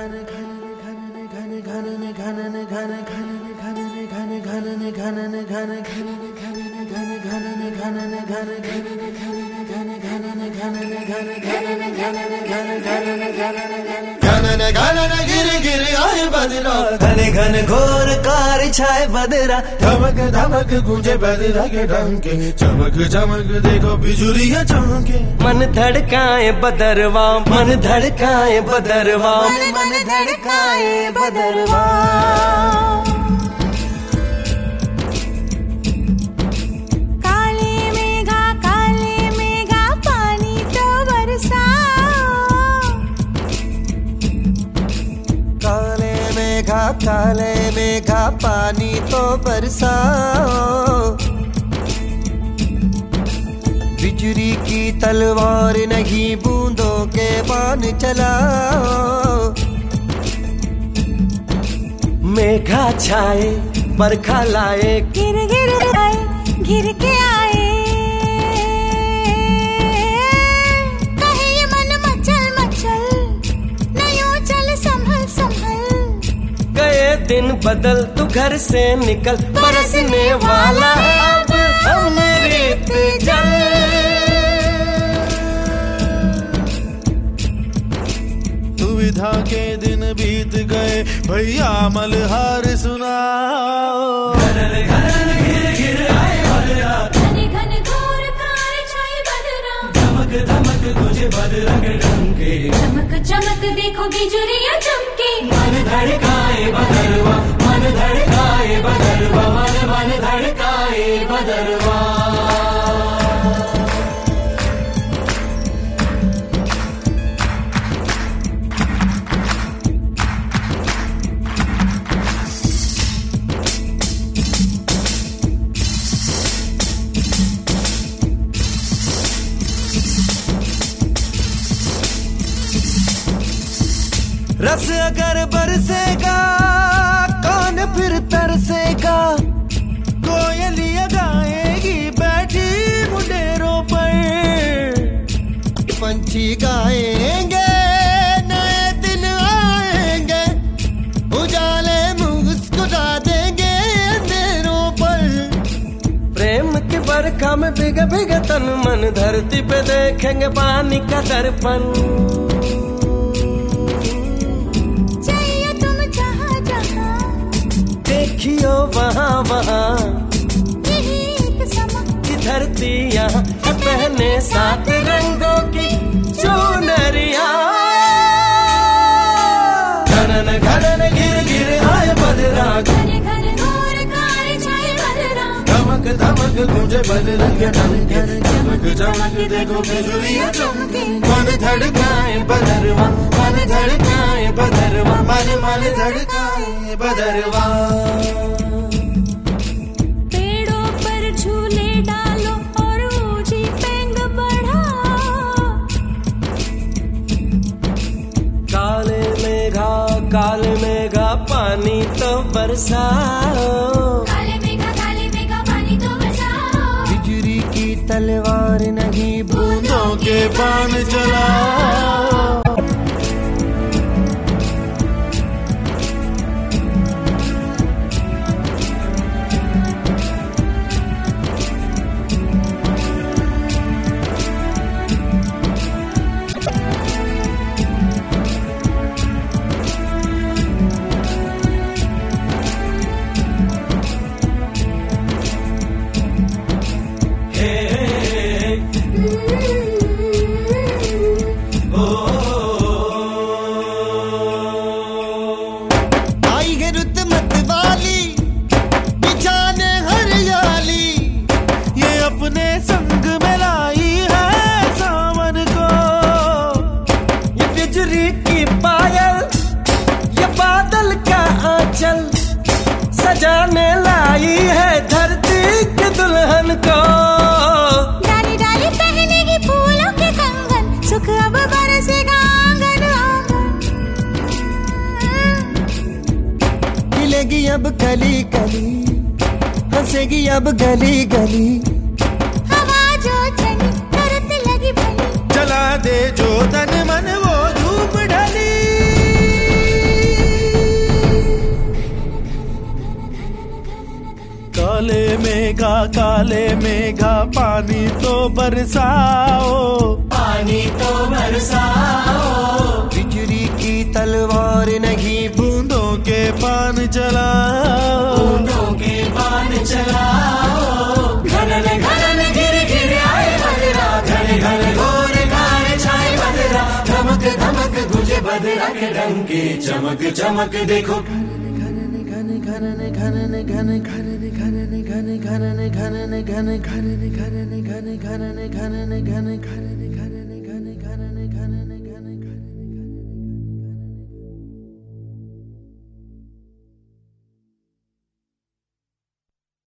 घने घन घोर कार छाए बदरा, धमक धमक गूंजे बदरा के डंके, चमक चमक देखो बिजुलियां चमके। मन धड़काए बदरवा, मन धड़काए बदरवा, मन धड़काए बदरवा। काले मेघा पानी तो बरसाओ। काले मेघा पानी तो बरसाओ। बिजली की तलवार नहीं बूंदों के बाण चलाओ। मेघा छाए बरखा लाए, गिर के आए। कहे ये मन मचल मचल, नयो चल संभल संभल। गए दिन बदल तू घर से निकल, बरसने वाला अब अमृत जल। दुविधा के दिन बीत गए भैया मलहार सुनाओ। धमक तुझे बदरा के डंके, चमक चमक देखो बिजुलियां चमके। मन धड़काए बदरवा, मन धड़काए बदरवा, मन धड़काए बदरवा। रस अगर बरसेगा कौन फिर तरसेगा। कोयलियां गाएगी बैठी मुंडेरों पर, पंछी गाएंगे नए दिन आएंगे, उजाले मुस्कुरा देंगे अंधेरों पर। प्रेम की बरखा में भीगे भीगे तन मन, धरती पे देखेंगे पानी का दर्पण। देखियो वहाँ वहाँ की धरती यहाँ पहने सात रंगों की चुनरिया। घनन घनन गिर गिर आए बदरा, धमक धमक गूंजे बदरा के डंके, चमक चमक देखो बिजुलियां चमके। मन धड़काए बदरवा, मन धड़काए बदरवा, मन धड़काए बदरवा। पेड़ों पर झूले डालो और ऊंची पेंग बढ़ाओ। काले मेघा पानी तो बरसाओ। काले मेघा पानी तो बरसाओ। बिजली की तलवार नहीं बूंदों के बाण चलाओ। अपने संग में लाई है सावन को, ये बिजली की पायल, ये बादल का आंचल, सजाने लाई है धरती के दुल्हन को। डाली डाली पहनेगी फूलों के कंगन, सुख अब बरसेगा आंगन आंगन। खिलेगी अब कली कली, हंसेगी अब गली गली। जला दे जो तन मन वो धूप ढली। मेघा काले मेघा पानी तो बरसाओ, पानी तो बरसाओ। बिजली की तलवार नहीं बूंदों के पान चलाओ, बूंदों के पान चलाओ। घनन घनन गिर गिर आए बदरा, घन घन घोर घार छाए बदरा। धमक धमक गुंजे बदरा के डंके, चमक चमक देखो घन